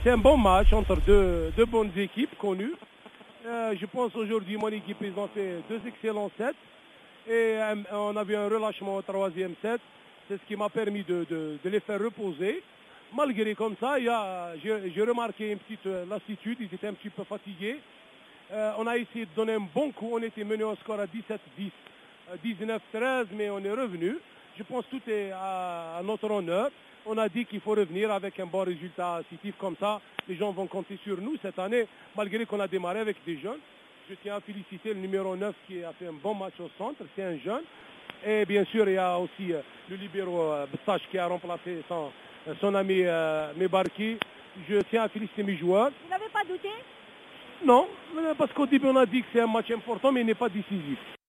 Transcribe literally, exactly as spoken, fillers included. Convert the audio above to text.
c'est un bon match entre deux, deux bonnes équipes connues. Euh, je pense aujourd'hui, mon équipe, ils ont fait deux excellents sets. Et euh, on a vu un relâchement au troisième set. C'est ce qui m'a permis de, de, de les faire reposer. Malgré comme ça, il y a, j'ai, j'ai remarqué une petite lassitude. Ils étaient un petit peu fatigués. Euh, on a essayé de donner un bon coup. On était mené au score à dix-sept dix, dix-neuf treize, mais on est revenu. Je pense que tout est à, à notre honneur. On a dit qu'il faut revenir avec un bon résultat positif comme ça. Les gens vont compter sur nous cette année, malgré qu'on a démarré avec des jeunes. Je tiens à féliciter le numéro neuf qui a fait un bon match au centre. C'est un jeune. Et bien sûr, il y a aussi euh, le libéro euh, Btash qui a remplacé son, euh, son ami euh, Mebarki. Je tiens à féliciter mes joueurs. Vous n'avez pas douté? Non, parce qu'au début on a dit que c'est un match important, mais il n'est pas décisif.